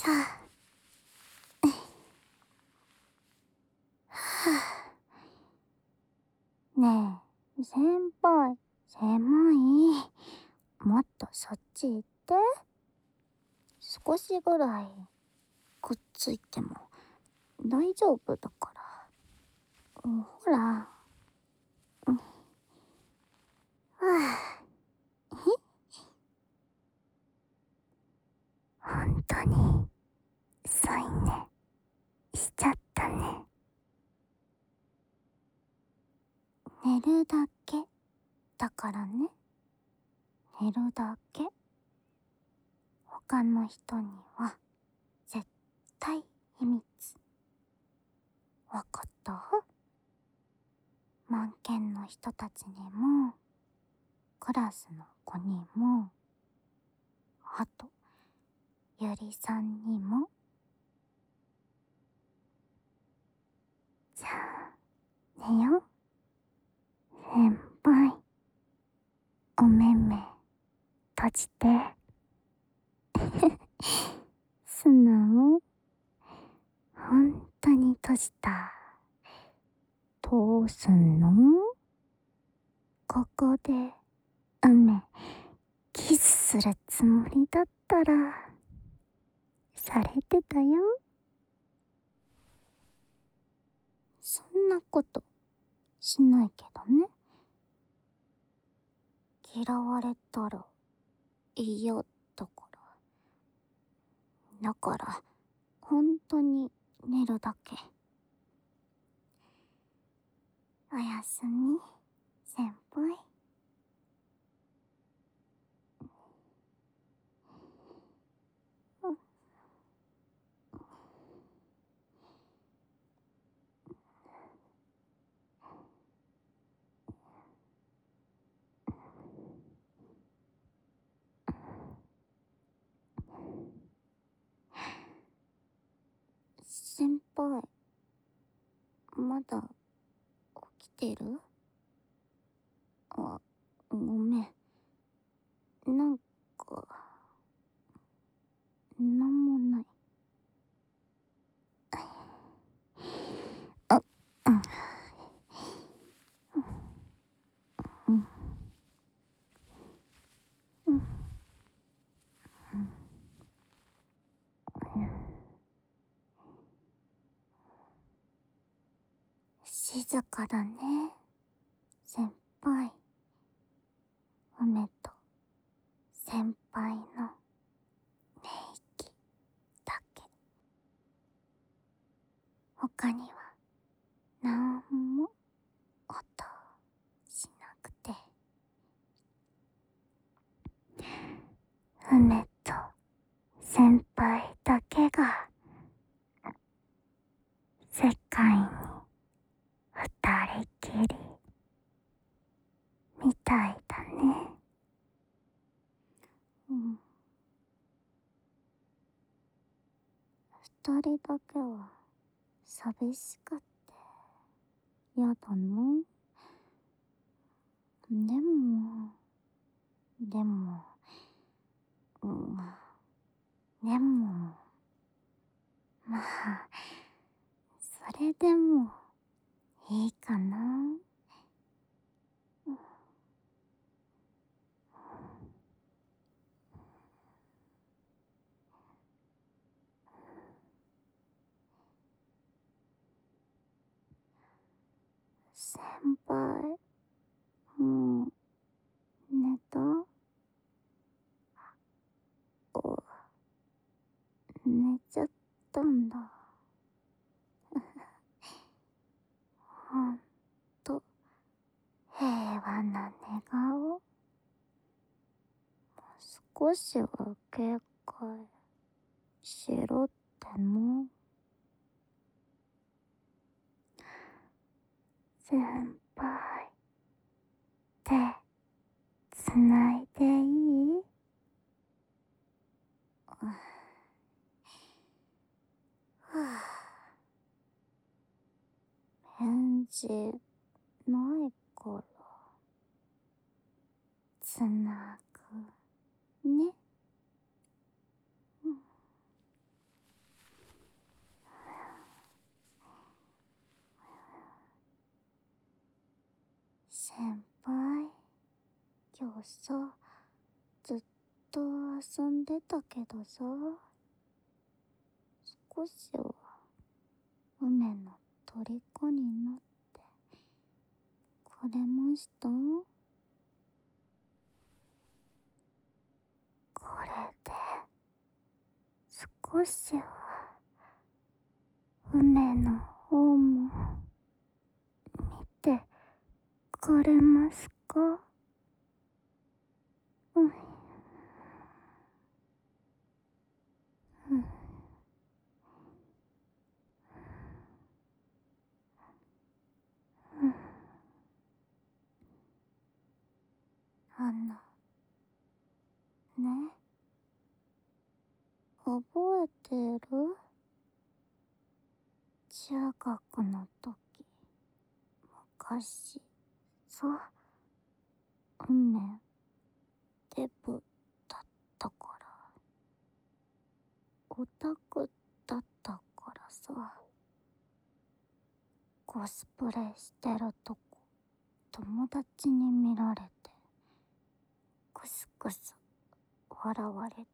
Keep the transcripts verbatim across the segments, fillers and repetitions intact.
しょ。ねえ、先輩、狭い。もっとそっち行って。少しぐらいくっついても大丈夫だから。ほら。うん、はあ。本当に添い寝しちゃったね。寝るだけだからね。寝るだけ。他の人には絶対秘密。わかった？満研の人たちにも、クラスの子にも、あとゆりさんにも。じゃあ寝よう。先輩、お目目閉じて。素直？本当に閉じた。どうすんの？ここで雨キスするつもりだったらされてたよ。そんなことしないけどね。嫌われたら嫌だから。だから本当に寝るだけ。おやすみ、先輩。先輩、まだ起きてる？あ、ごめん。なんか、なんもない。あ、うん。うん。うん。静かだね、先輩。梅と先輩の寝息だけ。他にはなんも音しなくて。梅と先輩だけが世界に二人きりみたいだね。うん。二人だけは寂しかったやだな。でもでもうんでもまあそれでもいいかな。先輩、もう寝た？お、寝ちゃったんだ。ほんと平和な寝顔。少しは警戒しろっての。先輩、手つないでいい？はあ、返事ないからつなぐね。 先輩、今日さ、ずっと遊んでたけどさ、少しは梅の虜になってくれました？これで少しは梅の方も見てくれますか？うん、うん、うん。あのね、覚えてる？中学の時、昔さ、梅デブだったから、オタクだったからさ、コスプレしてるとこ友達に見られてクスクス笑われて、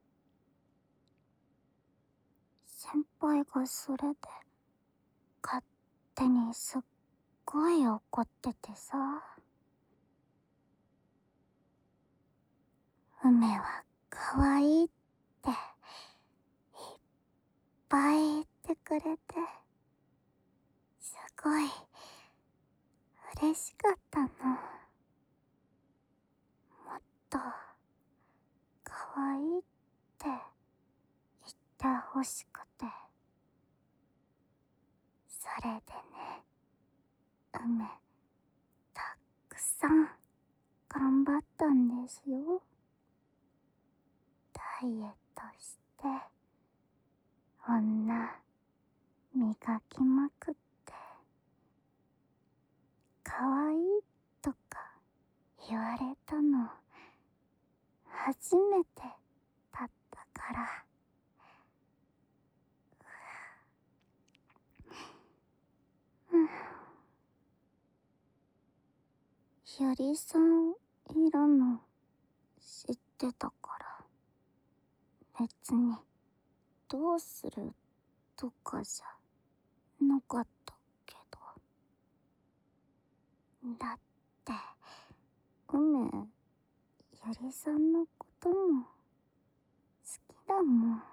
先輩がそれで勝手にすっごい怒っててさ、梅は可愛いっていっぱい言ってくれて、すごい嬉しかったの。もっと可愛いって言ってほしくて。それでね、梅たくさん頑張ったんですよ。ダイエットして女磨きまくって、可愛いとか言われたの初めてだったから。うん、ゆりさんいるの知ってたから、別にどうするとかじゃなかったけど。だって梅、ゆりさんのことも好きだもん。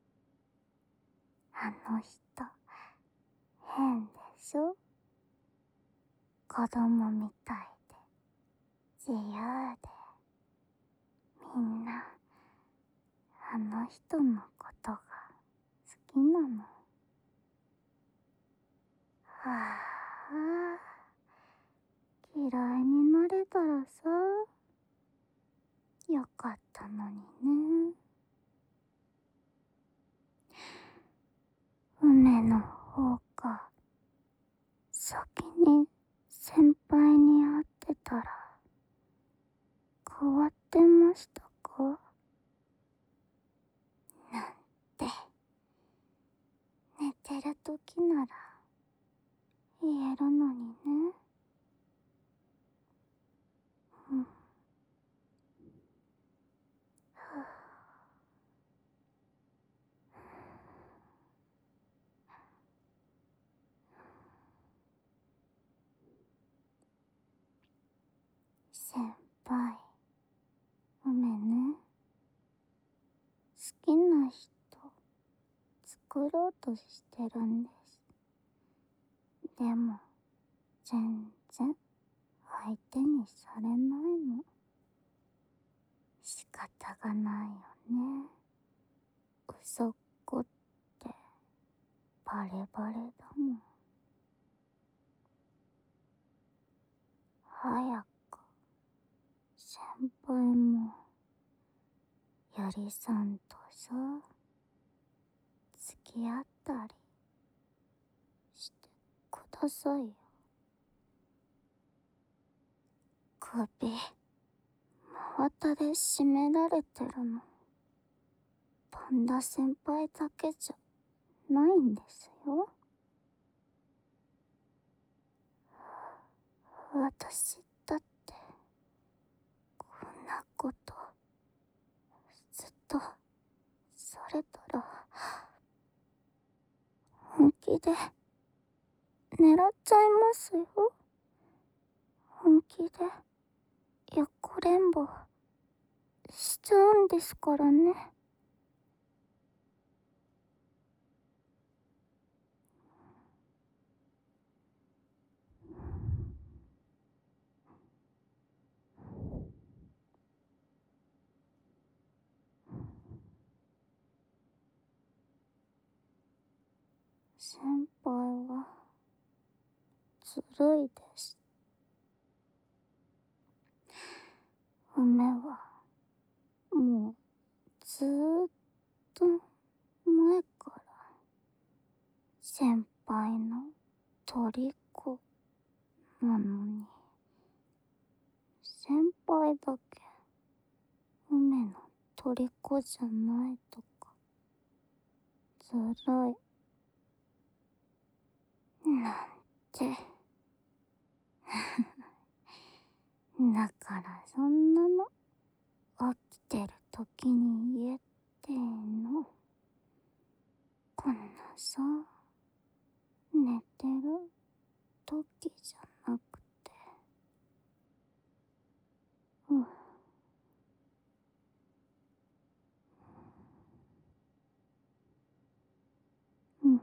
あの人変でしょ？子供みたいで自由で、みんなあの人のことが好きなの。はあ、嫌いになれたらさ、よかったのにね。梅の方が先に先輩に会ってたら変わってましたか？なんて寝てる時なら言えるのにね。うん。先輩、梅ね、好きな人作ろうとしてるんです。でも全然相手にされないの。仕方がないよね。嘘っこってバレバレだもん。早く先輩もゆりさんとさ、付き合ったりしてくださいよ。首真綿で締められてるのパンダ先輩だけじゃないんですよ。私なことずっとされたら本気で狙っちゃいますよ。本気で横連棒しちゃうんですからね。先輩はずるいです。梅はもうずーっと前から先輩の虜なのに、先輩だけ梅の虜じゃないとかずるいなんて。だからそんなの起きてる時に言えっての。こんなさ、寝てる時じゃなくて。うんうん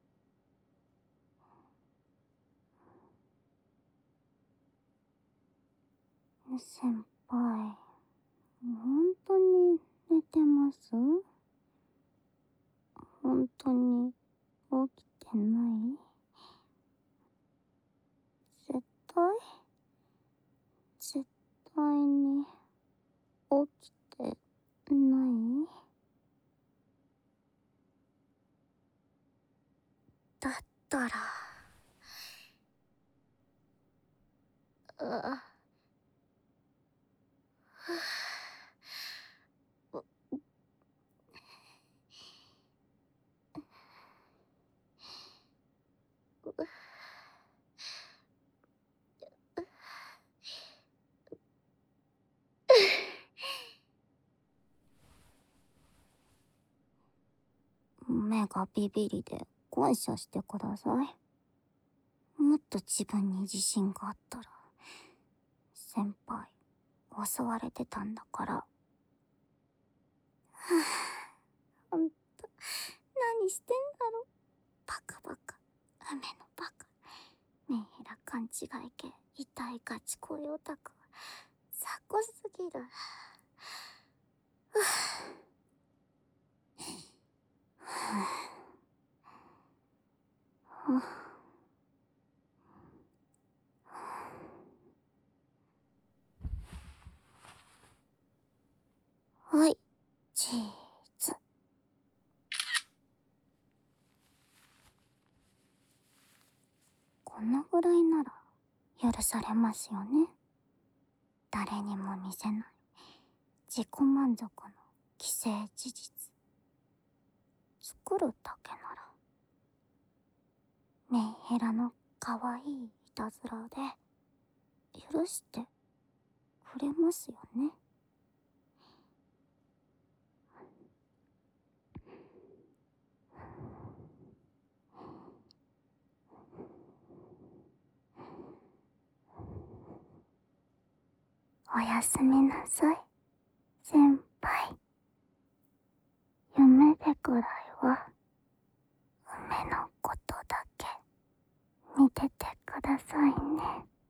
先輩、本当に寝てます？本当に起きてない？絶対絶対に起きてない？だったら、あ、目がビビりで感謝してください。もっと自分に自信があったら、先輩襲われてたんだから。はぁ、ほんと何してんだろ。バカバカ、雨のバカ、メンヘラ勘違い系、痛いガチ恋オタク、雑魚すぎる。ふぅはい、チーズ。このぐらいなら許されますよね。誰にも見せない自己満足の既成事実。作るだけならメンヘラの可愛いいたずらで許してくれますよね。おやすみなさい、先輩。夢でくらいは梅のことだけ見ててくださいね。